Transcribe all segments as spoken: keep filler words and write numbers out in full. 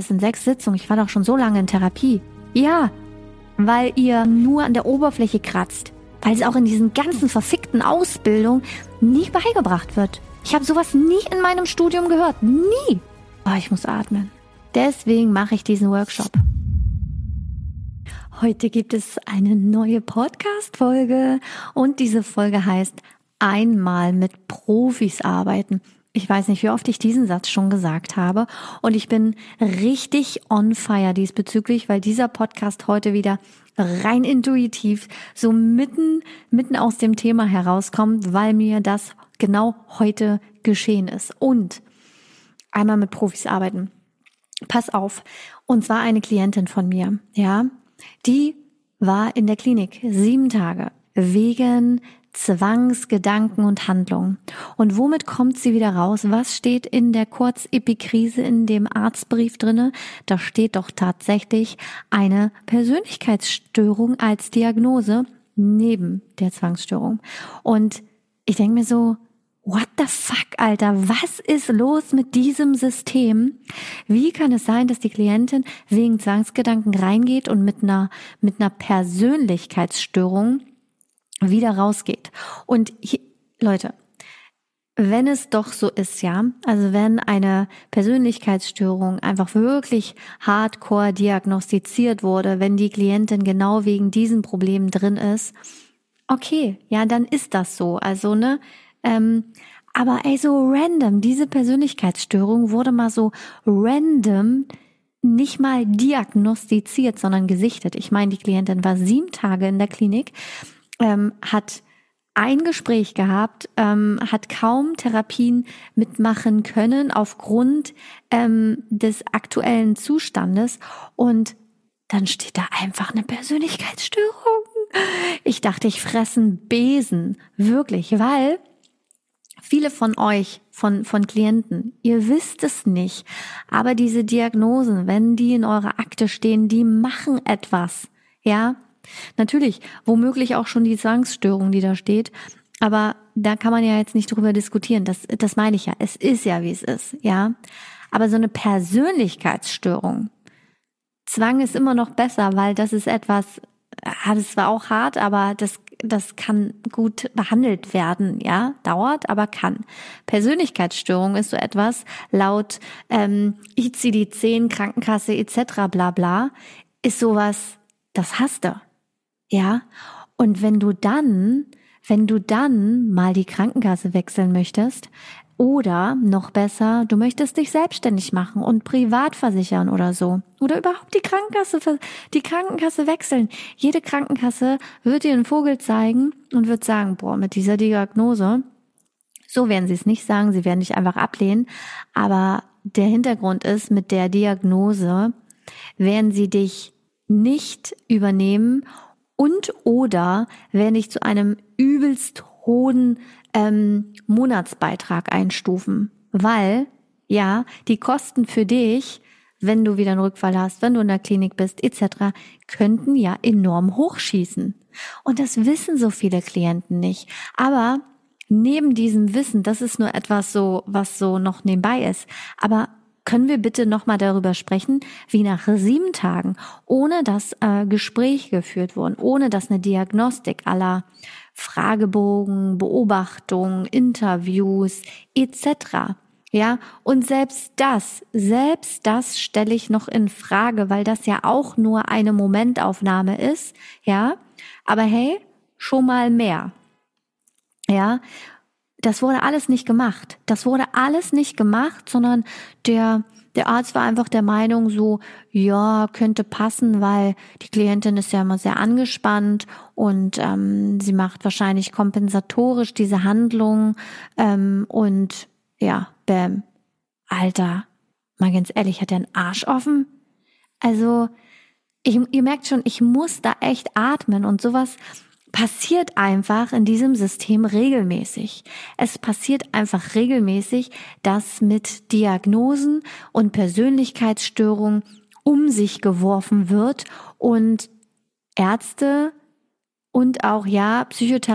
sind sechs Sitzungen. Ich war doch schon so lange in Therapie. Ja, weil ihr nur an der Oberfläche kratzt. Weil es auch in diesen ganzen verfickten Ausbildungen nie beigebracht wird. Ich habe sowas nie in meinem Studium gehört. Nie. Oh, ich muss atmen. Deswegen mache ich diesen Workshop. Heute gibt es eine neue Podcast-Folge und diese Folge heißt Einmal mit Profis arbeiten. Ich weiß nicht, wie oft ich diesen Satz schon gesagt habe und ich bin richtig on fire diesbezüglich, weil dieser Podcast heute wieder rein intuitiv so mitten, mitten aus dem Thema herauskommt, weil mir das genau heute geschehen ist. Und einmal mit Profis arbeiten. Pass auf. Und zwar eine Klientin von mir, ja, die war in der Klinik sieben Tage wegen Zwangsgedanken und Handlungen. Und womit kommt sie wieder raus? Was steht in der Kurzepikrise in dem Arztbrief drinne? Da steht doch tatsächlich eine Persönlichkeitsstörung als Diagnose neben der Zwangsstörung. Und ich denke mir so, what the fuck, Alter, was ist los mit diesem System? Wie kann es sein, dass die Klientin wegen Zwangsgedanken reingeht und mit einer, mit einer Persönlichkeitsstörung wieder rausgeht? Und hier, Leute, wenn es doch so ist, ja, also wenn eine Persönlichkeitsstörung einfach wirklich hardcore diagnostiziert wurde, wenn die Klientin genau wegen diesen Problemen drin ist, okay, ja, dann ist das so. Also, ne, ähm, aber ey, so random, diese Persönlichkeitsstörung wurde mal so random nicht mal diagnostiziert, sondern gesichtet. Ich meine, die Klientin war sieben Tage in der Klinik, ähm, hat ein Gespräch gehabt, ähm, hat kaum Therapien mitmachen können aufgrund ähm, des aktuellen Zustandes und dann steht da einfach eine Persönlichkeitsstörung. Ich dachte, ich fresse einen Besen, wirklich, weil viele von euch, von, von Klienten, ihr wisst es nicht, aber diese Diagnosen, wenn die in eurer Akte stehen, die machen etwas, ja. Natürlich, womöglich auch schon die Zwangsstörung, die da steht, aber da kann man ja jetzt nicht drüber diskutieren, das, das meine ich ja, es ist ja, wie es ist, ja. Aber so eine Persönlichkeitsstörung, Zwang ist immer noch besser, weil das ist etwas, das war auch hart, aber das, das kann gut behandelt werden, ja, dauert, aber kann. Persönlichkeitsstörung ist so etwas, laut ähm, I C D zehn, Krankenkasse et cetera bla bla, ist sowas, das hast du, ja. Und wenn du dann, wenn du dann mal die Krankenkasse wechseln möchtest, oder noch besser, du möchtest dich selbstständig machen und privat versichern oder so. Oder überhaupt die Krankenkasse, die Krankenkasse wechseln. Jede Krankenkasse wird dir einen Vogel zeigen und wird sagen, boah, mit dieser Diagnose, so werden sie es nicht sagen, sie werden dich einfach ablehnen. Aber der Hintergrund ist, mit der Diagnose werden sie dich nicht übernehmen und oder werden dich zu einem übelst hohen ähm, Monatsbeitrag einstufen, weil, ja, die Kosten für dich, wenn du wieder einen Rückfall hast, wenn du in der Klinik bist, et cetera, könnten ja enorm hochschießen. Und das wissen so viele Klienten nicht. Aber neben diesem Wissen, das ist nur etwas so, was so noch nebenbei ist. Aber können wir bitte nochmal darüber sprechen, wie nach sieben Tagen, ohne dass äh, Gespräche geführt wurden, ohne dass eine Diagnostik aller Fragebogen, Beobachtung, Interviews et cetera. Ja, und selbst das, selbst das stelle ich noch in Frage, weil das ja auch nur eine Momentaufnahme ist, ja. Aber hey, schon mal mehr. Ja, das wurde alles nicht gemacht. Das wurde alles nicht gemacht, sondern der Der Arzt war einfach der Meinung so, ja, könnte passen, weil die Klientin ist ja immer sehr angespannt und ähm, sie macht wahrscheinlich kompensatorisch diese Handlung ähm, und ja, bäm, Alter, mal ganz ehrlich, hat der einen Arsch offen? Also, ich, ihr merkt schon, ich muss da echt atmen und sowas passiert einfach in diesem System regelmäßig. Es passiert einfach regelmäßig, dass mit Diagnosen und Persönlichkeitsstörungen um sich geworfen wird und Ärzte und auch, ja,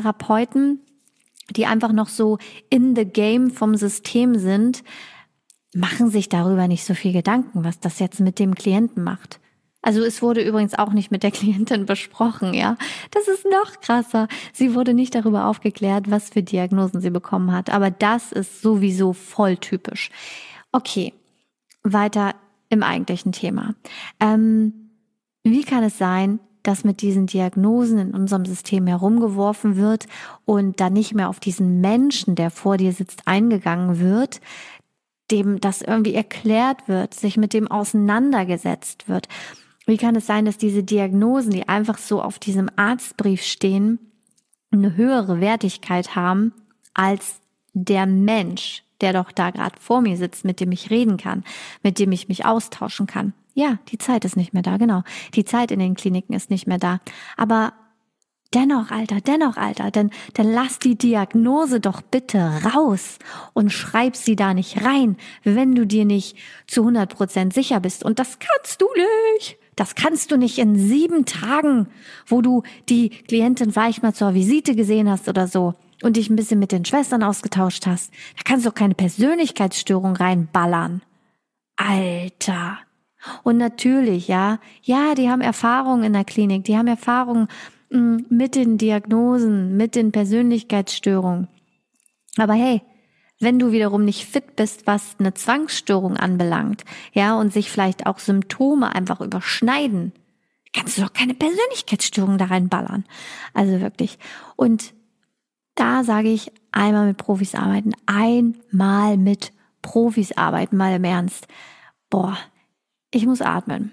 Psychotherapeuten, die einfach noch so in the game vom System sind, machen sich darüber nicht so viel Gedanken, was das jetzt mit dem Klienten macht. Also es wurde übrigens auch nicht mit der Klientin besprochen, ja. Das ist noch krasser. Sie wurde nicht darüber aufgeklärt, was für Diagnosen sie bekommen hat. Aber das ist sowieso voll typisch. Okay, weiter im eigentlichen Thema. Ähm, wie kann es sein, dass mit diesen Diagnosen in unserem System herumgeworfen wird und dann nicht mehr auf diesen Menschen, der vor dir sitzt, eingegangen wird, dem das irgendwie erklärt wird, sich mit dem auseinandergesetzt wird? Wie kann es sein, dass diese Diagnosen, die einfach so auf diesem Arztbrief stehen, eine höhere Wertigkeit haben als der Mensch, der doch da gerade vor mir sitzt, mit dem ich reden kann, mit dem ich mich austauschen kann? Ja, die Zeit ist nicht mehr da, genau. Die Zeit in den Kliniken ist nicht mehr da. Aber dennoch, Alter, dennoch, Alter, denn dann lass die Diagnose doch bitte raus und schreib sie da nicht rein, wenn du dir nicht zu hundert Prozent sicher bist. Und das kannst du nicht. Das kannst du nicht in sieben Tagen, wo du die Klientin vielleicht mal zur Visite gesehen hast oder so und dich ein bisschen mit den Schwestern ausgetauscht hast. Da kannst du auch keine Persönlichkeitsstörung reinballern. Alter. Und natürlich, ja, ja, die haben Erfahrung in der Klinik, die haben Erfahrung mh, mit den Diagnosen, mit den Persönlichkeitsstörungen. Aber hey, wenn du wiederum nicht fit bist, was eine Zwangsstörung anbelangt, ja, und sich vielleicht auch Symptome einfach überschneiden, kannst du doch keine Persönlichkeitsstörung da reinballern. Also wirklich. Und da sage ich, einmal mit Profis arbeiten, einmal mit Profis arbeiten, mal im Ernst. Boah, ich muss atmen.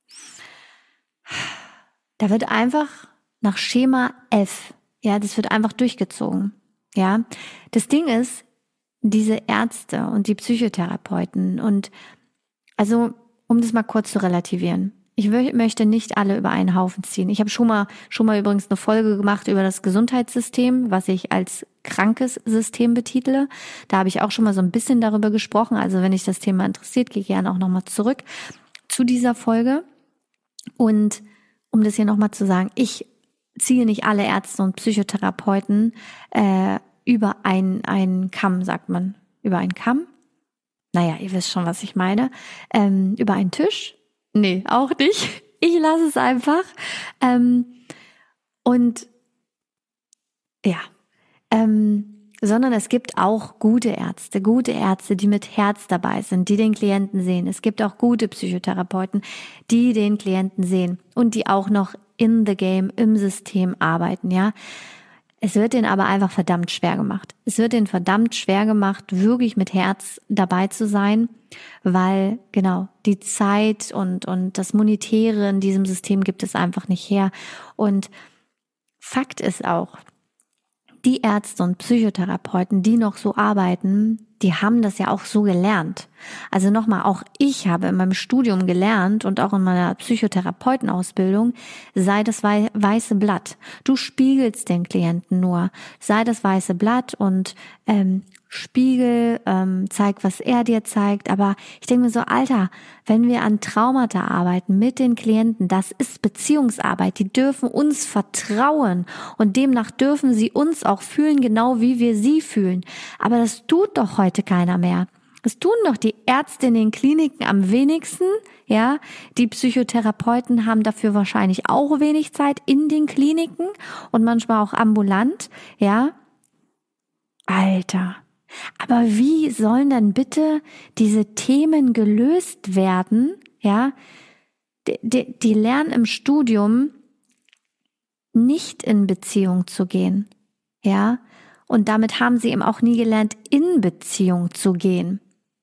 Da wird einfach nach Schema F, ja, das wird einfach durchgezogen, ja. Das Ding ist, diese Ärzte und die Psychotherapeuten und also, um das mal kurz zu relativieren, ich möchte nicht alle über einen Haufen ziehen. Ich habe schon mal schon mal übrigens eine Folge gemacht über das Gesundheitssystem, was ich als krankes System betitele. Da habe ich auch schon mal so ein bisschen darüber gesprochen. Also wenn dich das Thema interessiert, geh gerne auch nochmal zurück zu dieser Folge. Und um das hier nochmal zu sagen, ich ziehe nicht alle Ärzte und Psychotherapeuten äh, über einen, einen Kamm, sagt man. Über einen Kamm? Naja, ihr wisst schon, was ich meine. Ähm, über einen Tisch? Nee, auch nicht. Ich lasse es einfach. Ähm, und ja, ähm, sondern es gibt auch gute Ärzte, gute Ärzte, die mit Herz dabei sind, die den Klienten sehen. Es gibt auch gute Psychotherapeuten, die den Klienten sehen und die auch noch in the game, im System arbeiten, ja. Es wird denen aber einfach verdammt schwer gemacht. Es wird denen verdammt schwer gemacht, wirklich mit Herz dabei zu sein, weil genau die Zeit und und das Monetäre in diesem System gibt es einfach nicht her. Und Fakt ist auch, die Ärzte und Psychotherapeuten, die noch so arbeiten, die haben das ja auch so gelernt. Also nochmal, auch ich habe in meinem Studium gelernt und auch in meiner Psychotherapeutenausbildung, sei das weiße Blatt. Du spiegelst den Klienten nur. Sei das weiße Blatt und ähm, Spiegel, ähm, zeig, was er dir zeigt. Aber ich denke mir so, Alter, wenn wir an Traumata arbeiten mit den Klienten, das ist Beziehungsarbeit. Die dürfen uns vertrauen und demnach dürfen sie uns auch fühlen, genau wie wir sie fühlen. Aber das tut doch heute keiner mehr. Das tun doch die Ärzte in den Kliniken am wenigsten, ja. Die Psychotherapeuten haben dafür wahrscheinlich auch wenig Zeit in den Kliniken und manchmal auch ambulant, ja. Alter. Aber wie sollen dann bitte diese Themen gelöst werden, ja? Die, die, die lernen im Studium nicht in Beziehung zu gehen, ja? Und damit haben sie eben auch nie gelernt, in Beziehung zu gehen.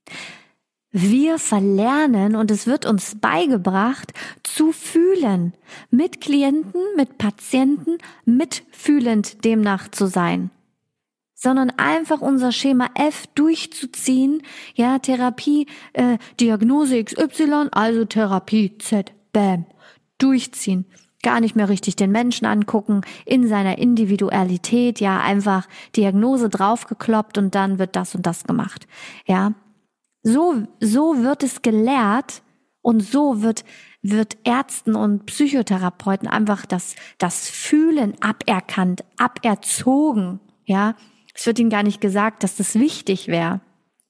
Wir verlernen, und es wird uns beigebracht, zu fühlen. Mit Klienten, mit Patienten, mitfühlend demnach zu sein. Sondern einfach unser Schema F durchzuziehen, ja, Therapie, äh, Diagnose X Y, also Therapie Z, bam, durchziehen. Gar nicht mehr richtig den Menschen angucken, in seiner Individualität, ja, einfach Diagnose draufgekloppt und dann wird das und das gemacht, ja. So, so wird es gelehrt und so wird, wird Ärzten und Psychotherapeuten einfach das, das Fühlen aberkannt, aberzogen, ja. Es wird ihnen gar nicht gesagt, dass das wichtig wäre.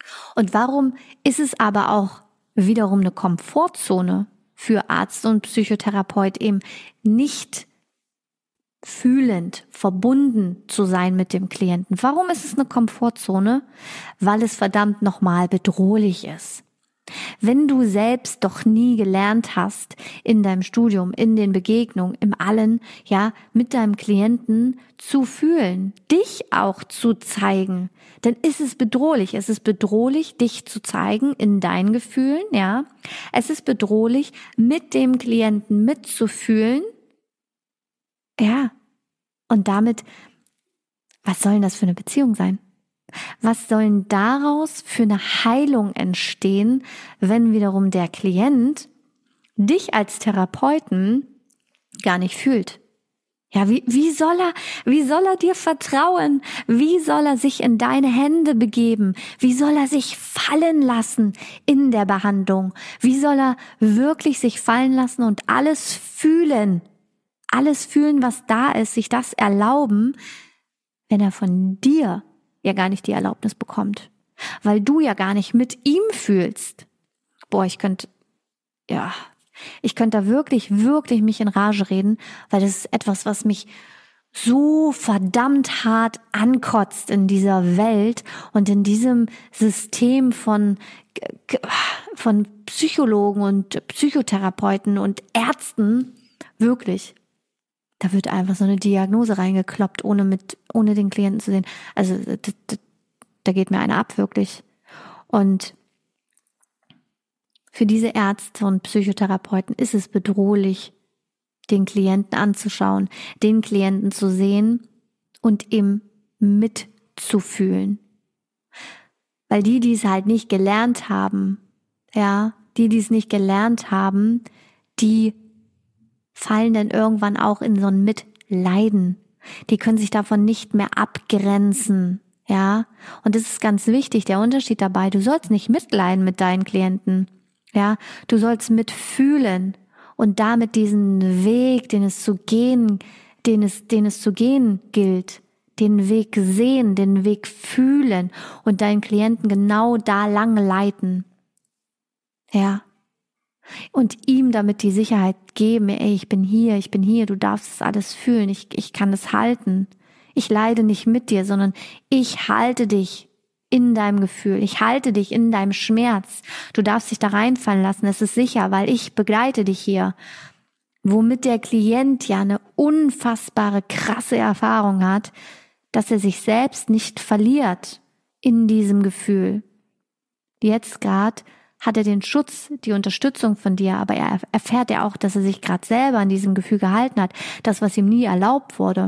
Und warum ist es aber auch wiederum eine Komfortzone für Arzt und Psychotherapeut, eben nicht fühlend verbunden zu sein mit dem Klienten? Warum ist es eine Komfortzone? Weil es verdammt nochmal bedrohlich ist. Wenn du selbst doch nie gelernt hast, in deinem Studium, in den Begegnungen, im Allen, ja, mit deinem Klienten zu fühlen, dich auch zu zeigen, dann ist es bedrohlich. Es ist bedrohlich, dich zu zeigen in deinen Gefühlen, ja. Es ist bedrohlich, mit dem Klienten mitzufühlen, ja. Und damit, was soll denn das für eine Beziehung sein? Was soll denn daraus für eine Heilung entstehen, wenn wiederum der Klient dich als Therapeuten gar nicht fühlt? Ja, wie, wie soll er, wie soll er dir vertrauen? Wie soll er sich in deine Hände begeben? Wie soll er sich fallen lassen in der Behandlung? Wie soll er wirklich sich fallen lassen und alles fühlen? Alles fühlen, was da ist, sich das erlauben, wenn er von dir ja gar nicht die Erlaubnis bekommt, weil du ja gar nicht mit ihm fühlst. Boah, ich könnte, ja, ich könnte da wirklich, wirklich mich in Rage reden, weil das ist etwas, was mich so verdammt hart ankotzt in dieser Welt und in diesem System von, von Psychologen und Psychotherapeuten und Ärzten, wirklich. Da wird einfach so eine Diagnose reingekloppt, ohne mit, ohne den Klienten zu sehen. Also da, da, da geht mir einer ab, wirklich. Und für diese Ärzte und Psychotherapeuten ist es bedrohlich, den Klienten anzuschauen, den Klienten zu sehen und ihm mitzufühlen. Weil die, die es halt nicht gelernt haben, ja, die, die es nicht gelernt haben, die fallen dann irgendwann auch in so ein Mitleiden. Die können sich davon nicht mehr abgrenzen, ja. Und das ist ganz wichtig, der Unterschied dabei. Du sollst nicht mitleiden mit deinen Klienten, ja. Du sollst mitfühlen und damit diesen Weg, den es zu gehen, den es, den es zu gehen gilt, den Weg sehen, den Weg fühlen und deinen Klienten genau da lang leiten, ja. Und ihm damit die Sicherheit geben, ey, ich bin hier, ich bin hier, du darfst es alles fühlen, ich, ich kann es halten. Ich leide nicht mit dir, sondern ich halte dich in deinem Gefühl, ich halte dich in deinem Schmerz. Du darfst dich da reinfallen lassen, es ist sicher, weil ich begleite dich hier. Womit der Klient ja eine unfassbare, krasse Erfahrung hat, dass er sich selbst nicht verliert in diesem Gefühl. Jetzt gerade hat er den Schutz, die Unterstützung von dir, aber er erfährt ja auch, dass er sich gerade selber in diesem Gefühl gehalten hat, das, was ihm nie erlaubt wurde.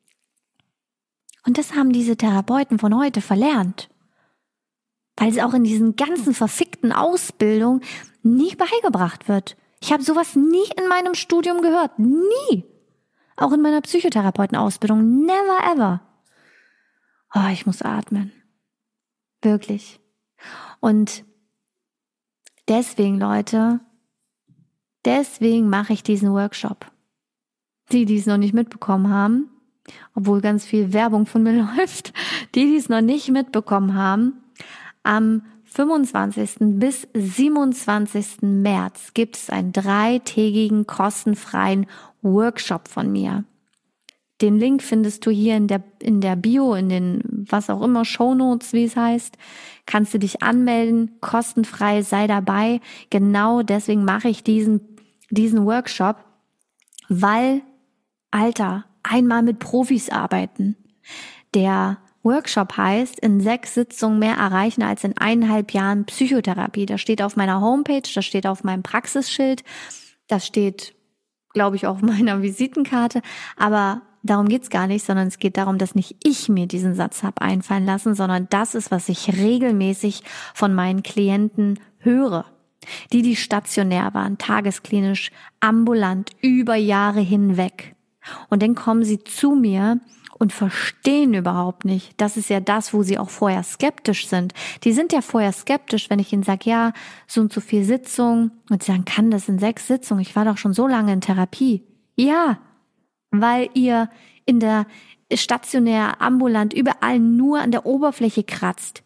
Und das haben diese Therapeuten von heute verlernt, weil es auch in diesen ganzen verfickten Ausbildungen nie beigebracht wird. Ich habe sowas nie in meinem Studium gehört, nie. Auch in meiner Psychotherapeutenausbildung, never ever. Oh, ich muss atmen. Wirklich. Und deswegen, Leute, deswegen mache ich diesen Workshop. Die, die es noch nicht mitbekommen haben, obwohl ganz viel Werbung von mir läuft, die, die es noch nicht mitbekommen haben, am fünfundzwanzigsten bis siebenundzwanzigsten März gibt es einen dreitägigen kostenfreien Workshop von mir. Den Link findest du hier in der, in der Bio, in den, was auch immer, Shownotes, wie es heißt. Kannst du dich anmelden, kostenfrei, sei dabei. Genau deswegen mache ich diesen, diesen Workshop, weil, Alter, einmal mit Profis arbeiten. Der Workshop heißt, in sechs Sitzungen mehr erreichen als in eineinhalb Jahren Psychotherapie. Das steht auf meiner Homepage, das steht auf meinem Praxisschild, das steht, glaube ich, auf meiner Visitenkarte, aber darum geht's gar nicht, sondern es geht darum, dass nicht ich mir diesen Satz habe einfallen lassen, sondern das ist, was ich regelmäßig von meinen Klienten höre. Die, die stationär waren, tagesklinisch, ambulant, über Jahre hinweg. Und dann kommen sie zu mir und verstehen überhaupt nicht. Das ist ja das, wo sie auch vorher skeptisch sind. Die sind ja vorher skeptisch, wenn ich ihnen sage, ja, so und so viel Sitzungen. Und sie sagen, kann das in sechs Sitzungen? Ich war doch schon so lange in Therapie. Ja, weil ihr in der stationär, ambulant, überall nur an der Oberfläche kratzt.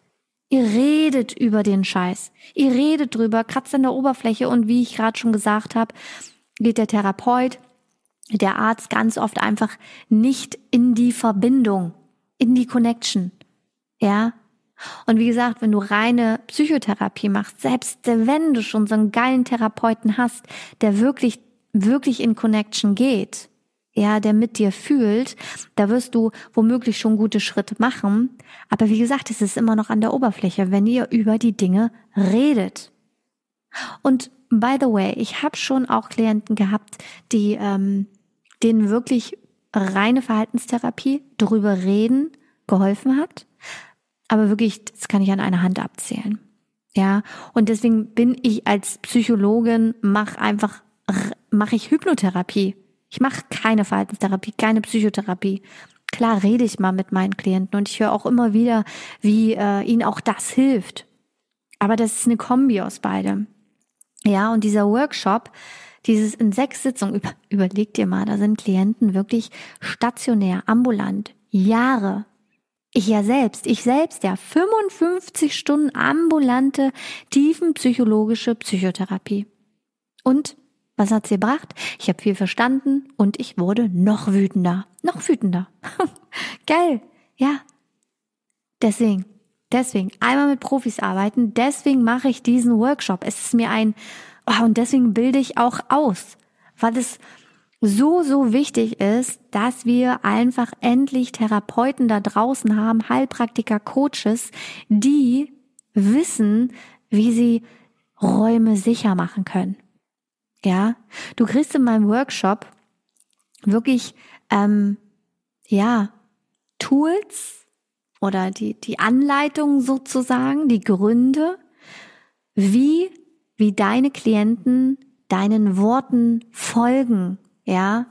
Ihr redet über den Scheiß. Ihr redet drüber, kratzt an der Oberfläche und wie ich gerade schon gesagt habe, geht der Therapeut, der Arzt ganz oft einfach nicht in die Verbindung, in die Connection. Ja? Und wie gesagt, wenn du reine Psychotherapie machst, selbst wenn du schon so einen geilen Therapeuten hast, der wirklich, wirklich in Connection geht, ja, der mit dir fühlt, da wirst du womöglich schon gute Schritte machen. Aber wie gesagt, es ist immer noch an der Oberfläche, wenn ihr über die Dinge redet. Und by the way, ich habe schon auch Klienten gehabt, die ähm, denen wirklich reine Verhaltenstherapie, drüber reden, geholfen hat. Aber wirklich, das kann ich an einer Hand abzählen. Ja, und deswegen bin ich als Psychologin, mach einfach, mache ich Hypnotherapie. Ich mache keine Verhaltenstherapie, keine Psychotherapie. Klar rede ich mal mit meinen Klienten und ich höre auch immer wieder, wie äh, ihnen auch das hilft. Aber das ist eine Kombi aus beidem. Ja, und dieser Workshop, dieses in sechs Sitzungen, über, überleg dir mal, da sind Klienten wirklich stationär, ambulant, Jahre. Ich ja selbst, ich selbst ja, fünfundfünfzig Stunden ambulante, tiefenpsychologische Psychotherapie. Und was hat's gebracht? Ich habe viel verstanden und ich wurde noch wütender. Noch wütender. Geil. Ja. Deswegen, deswegen, einmal mit Profis arbeiten, deswegen mache ich diesen Workshop. Es ist mir ein, oh, und deswegen bilde ich auch aus, weil es so, so wichtig ist, dass wir einfach endlich Therapeuten da draußen haben, Heilpraktiker, Coaches, die wissen, wie sie Räume sicher machen können. Ja, du kriegst in meinem Workshop wirklich, ähm, ja, Tools oder die, die Anleitung sozusagen, die Gründe, wie, wie deine Klienten deinen Worten folgen, ja,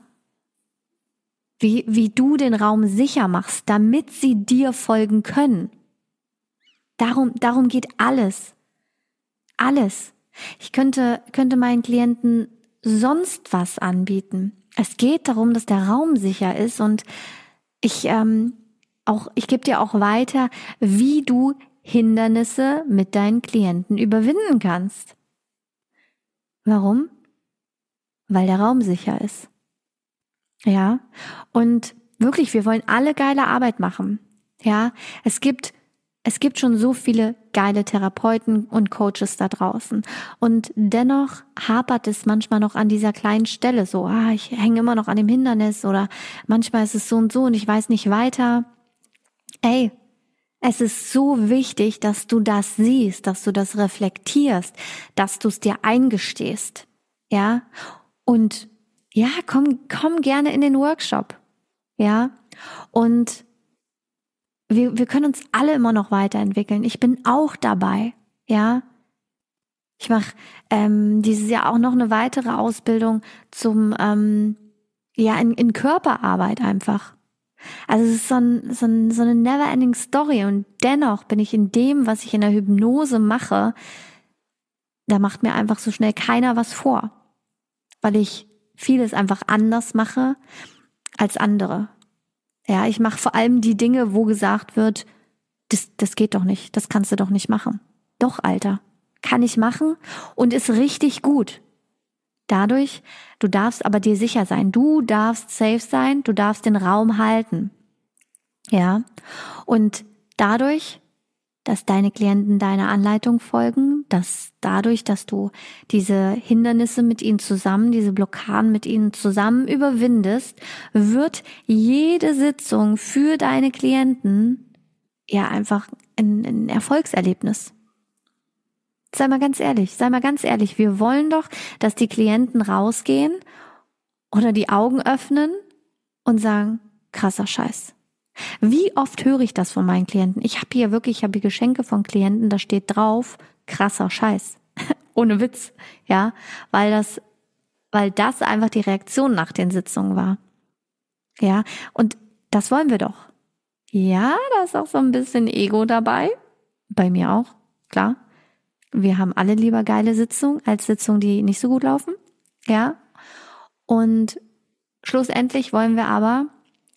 wie, wie du den Raum sicher machst, damit sie dir folgen können. Darum, darum geht alles. Alles. Ich könnte, könnte meinen Klienten sonst was anbieten. Es geht darum, dass der Raum sicher ist und ich, ähm, auch, ich gebe dir auch weiter, wie du Hindernisse mit deinen Klienten überwinden kannst. Warum? Weil der Raum sicher ist. Ja, und wirklich, wir wollen alle geile Arbeit machen. Ja, es gibt Es gibt schon so viele geile Therapeuten und Coaches da draußen. Und dennoch hapert es manchmal noch an dieser kleinen Stelle so, ah, ich hänge immer noch an dem Hindernis oder manchmal ist es so und so und ich weiß nicht weiter. Ey, es ist so wichtig, dass du das siehst, dass du das reflektierst, dass du es dir eingestehst. Ja, und ja, komm, komm gerne in den Workshop. Ja, und Wir, wir können uns alle immer noch weiterentwickeln. Ich bin auch dabei, ja. Ich mache ähm, dieses Jahr auch noch eine weitere Ausbildung zum, ähm, ja, in, in Körperarbeit einfach. Also es ist so, ein, so, ein, so eine never-ending Story und dennoch bin ich in dem, was ich in der Hypnose mache, da macht mir einfach so schnell keiner was vor, weil ich vieles einfach anders mache als andere. Ja, ich mache vor allem die Dinge, wo gesagt wird, das, das geht doch nicht, das kannst du doch nicht machen. Doch, Alter, kann ich machen und ist richtig gut. Dadurch, du darfst aber dir sicher sein, du darfst safe sein, du darfst den Raum halten. Ja, und dadurch, dass deine Klienten deiner Anleitung folgen, dass dadurch, dass du diese Hindernisse mit ihnen zusammen, diese Blockaden mit ihnen zusammen überwindest, wird jede Sitzung für deine Klienten ja einfach ein, ein Erfolgserlebnis. Sei mal ganz ehrlich, sei mal ganz ehrlich, wir wollen doch, dass die Klienten rausgehen oder die Augen öffnen und sagen, krasser Scheiß. Wie oft höre ich das von meinen Klienten? Ich habe hier wirklich, ich habe hier Geschenke von Klienten, da steht drauf, krasser Scheiß. Ohne Witz, ja, weil das, weil das einfach die Reaktion nach den Sitzungen war. Ja, und das wollen wir doch. Ja, da ist auch so ein bisschen Ego dabei. Bei mir auch, klar. Wir haben alle lieber geile Sitzungen als Sitzungen, die nicht so gut laufen. Ja, und schlussendlich wollen wir aber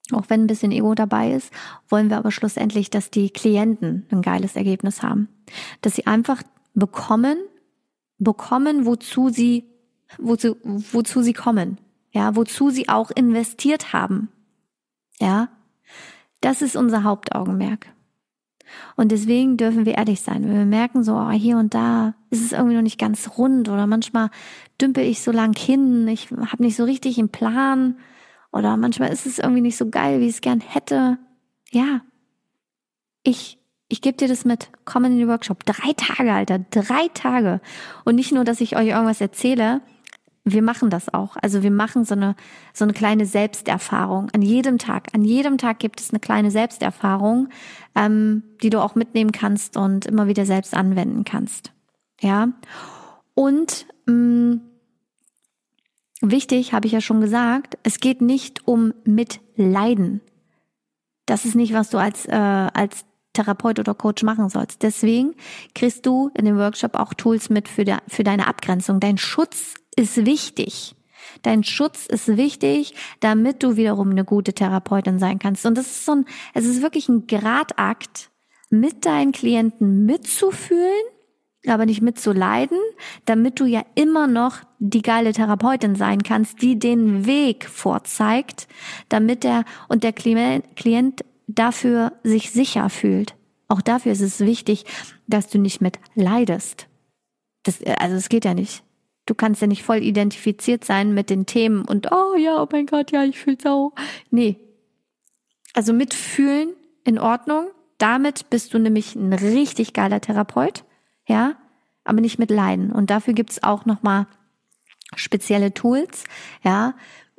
Auch wenn ein bisschen Ego dabei ist, wollen wir aber schlussendlich, dass die Klienten ein geiles Ergebnis haben. Dass sie einfach bekommen, bekommen, wozu sie, wozu, wozu sie kommen. Ja, wozu sie auch investiert haben. Ja, das ist unser Hauptaugenmerk. Und deswegen dürfen wir ehrlich sein. Wenn wir merken, so oh, hier und da ist es irgendwie noch nicht ganz rund oder manchmal dümpel ich so lang hin, ich habe nicht so richtig einen Plan oder manchmal ist es irgendwie nicht so geil, wie ich es gern hätte. Ja, ich, ich gebe dir das mit. Komm in den Workshop. Drei Tage, Alter, drei Tage. Und nicht nur, dass ich euch irgendwas erzähle, wir machen das auch. Also wir machen so eine, so eine kleine Selbsterfahrung an jedem Tag. An jedem Tag gibt es eine kleine Selbsterfahrung, ähm, die du auch mitnehmen kannst und immer wieder selbst anwenden kannst. Ja. Und mh, wichtig, habe ich ja schon gesagt, es geht nicht um Mitleiden. Das ist nicht, was du als, äh, als Therapeut oder Coach machen sollst. Deswegen kriegst du in dem Workshop auch Tools mit für, de, für deine Abgrenzung. Dein Schutz ist wichtig. Dein Schutz ist wichtig, damit du wiederum eine gute Therapeutin sein kannst. Und das ist so ein, es ist wirklich ein Gradakt, mit deinen Klienten mitzufühlen, aber nicht mitzuleiden, damit du ja immer noch die geile Therapeutin sein kannst, die den Weg vorzeigt, damit der und der Klient dafür sich sicher fühlt. Auch dafür ist es wichtig, dass du nicht mitleidest. Das, also es geht ja nicht. Du kannst ja nicht voll identifiziert sein mit den Themen und oh ja, oh mein Gott, ja, ich fühle sau. Nee. Also mitfühlen in Ordnung. Damit bist du nämlich ein richtig geiler Therapeut, ja, aber nicht mitleiden. Und dafür gibt es auch nochmal spezielle Tools, ja,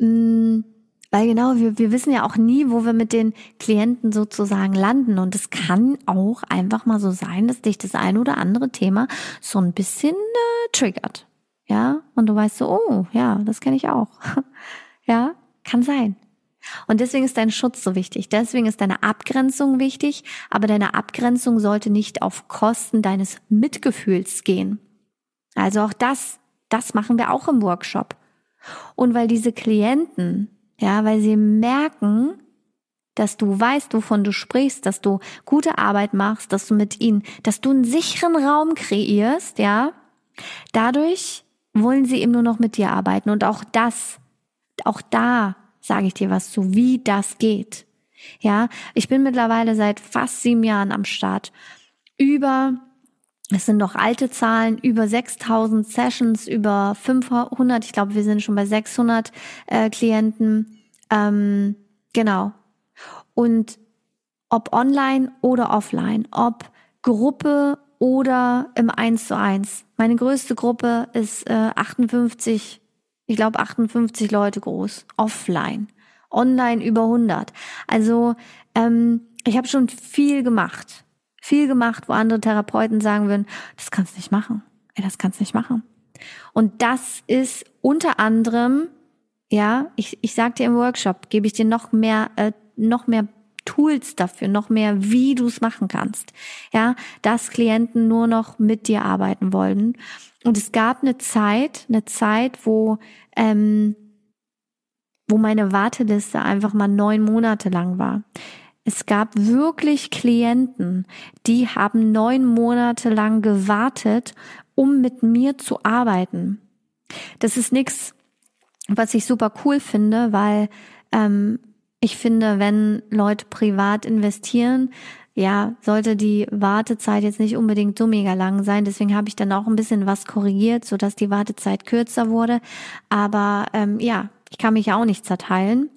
weil genau, wir, wir wissen ja auch nie, wo wir mit den Klienten sozusagen landen. Und es kann auch einfach mal so sein, dass dich das ein oder andere Thema so ein bisschen äh, triggert. Ja, und du weißt so, oh, ja, das kenne ich auch. Ja, kann sein. Und deswegen ist dein Schutz so wichtig. Deswegen ist deine Abgrenzung wichtig. Aber deine Abgrenzung sollte nicht auf Kosten deines Mitgefühls gehen. Also auch das, das machen wir auch im Workshop. Und weil diese Klienten, ja, weil sie merken, dass du weißt, wovon du sprichst, dass du gute Arbeit machst, dass du mit ihnen, dass du einen sicheren Raum kreierst, ja, dadurch wollen sie eben nur noch mit dir arbeiten. Und auch das, auch da sage ich dir was zu, wie das geht. Ja, ich bin mittlerweile seit fast sieben Jahren am Start. Über, es sind noch alte Zahlen, über sechstausend Sessions, über fünfhundert, ich glaube, wir sind schon bei sechshundert äh, Klienten. Ähm, genau. Und ob online oder offline, ob Gruppe oder im eins zu eins. Meine größte Gruppe ist äh, achtundfünfzig, ich glaube achtundfünfzig Leute groß, offline. Online über hundert. Also ähm, ich habe schon viel gemacht. Viel gemacht, wo andere Therapeuten sagen würden, das kannst du nicht machen. Ey, das kannst du nicht machen. Und das ist unter anderem, ja, ich, ich sag dir im Workshop, gebe ich dir noch mehr, äh, noch mehr Tools dafür, noch mehr, wie du es machen kannst. Ja, dass Klienten nur noch mit dir arbeiten wollen. Und es gab eine Zeit, eine Zeit, wo ähm, wo meine Warteliste einfach mal neun Monate lang war. Es gab wirklich Klienten, die haben neun Monate lang gewartet, um mit mir zu arbeiten. Das ist nichts, was ich super cool finde, weil ähm, ich finde, wenn Leute privat investieren, ja, sollte die Wartezeit jetzt nicht unbedingt so mega lang sein. Deswegen habe ich dann auch ein bisschen was korrigiert, sodass die Wartezeit kürzer wurde. Aber ähm, ja, ich kann mich ja auch nicht zerteilen.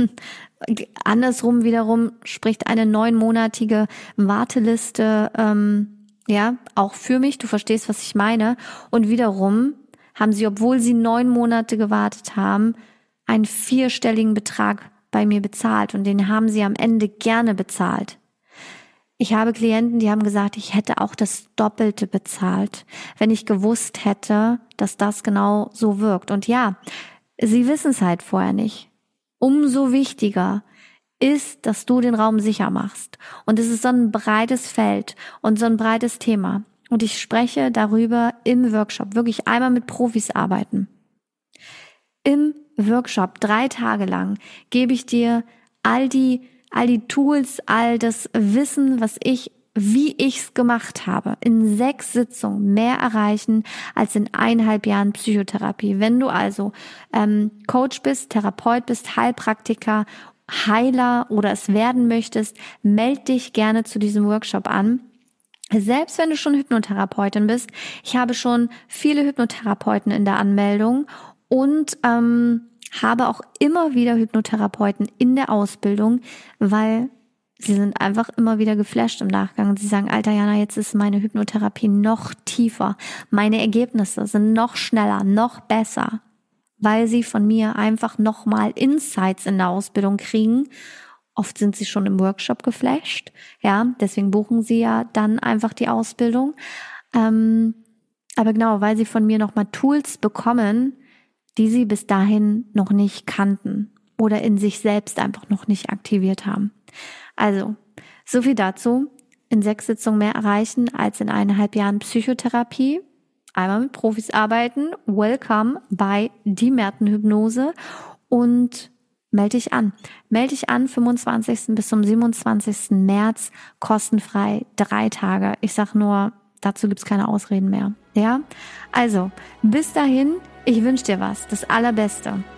Andersrum wiederum spricht eine neunmonatige Warteliste ähm, ja auch für mich. Du verstehst, was ich meine. Und wiederum haben sie, obwohl sie neun Monate gewartet haben, einen vierstelligen Betrag bei mir bezahlt. Und den haben sie am Ende gerne bezahlt. Ich habe Klienten, die haben gesagt, ich hätte auch das Doppelte bezahlt, wenn ich gewusst hätte, dass das genau so wirkt. Und ja, sie wissen es halt vorher nicht. Umso wichtiger ist, dass du den Raum sicher machst. Und es ist so ein breites Feld und so ein breites Thema. Und ich spreche darüber im Workshop, wirklich einmal mit Profis arbeiten. Im Workshop, drei Tage lang, gebe ich dir all die, all die Tools, all das Wissen, was ich, wie ich's gemacht habe, in sechs Sitzungen mehr erreichen als in eineinhalb Jahren Psychotherapie. Wenn du also ähm, Coach bist, Therapeut bist, Heilpraktiker, Heiler oder es werden möchtest, meld dich gerne zu diesem Workshop an. Selbst wenn du schon Hypnotherapeutin bist, ich habe schon viele Hypnotherapeuten in der Anmeldung und ähm, habe auch immer wieder Hypnotherapeuten in der Ausbildung, weil sie sind einfach immer wieder geflasht im Nachgang. Sie sagen, Alter Jana, jetzt ist meine Hypnotherapie noch tiefer. Meine Ergebnisse sind noch schneller, noch besser, weil sie von mir einfach nochmal Insights in der Ausbildung kriegen. Oft sind sie schon im Workshop geflasht, ja, deswegen buchen sie ja dann einfach die Ausbildung. Ähm, aber genau, weil sie von mir nochmal Tools bekommen, die sie bis dahin noch nicht kannten oder in sich selbst einfach noch nicht aktiviert haben. Also, so viel dazu. In sechs Sitzungen mehr erreichen als in eineinhalb Jahren Psychotherapie. Einmal mit Profis arbeiten. Welcome bei die Merten-Hypnose und melde dich an. Melde dich an, fünfundzwanzigsten bis zum siebenundzwanzigsten März, kostenfrei, drei Tage. Ich sag nur, dazu gibt's keine Ausreden mehr. Ja? Also, bis dahin, ich wünsche dir was, das Allerbeste.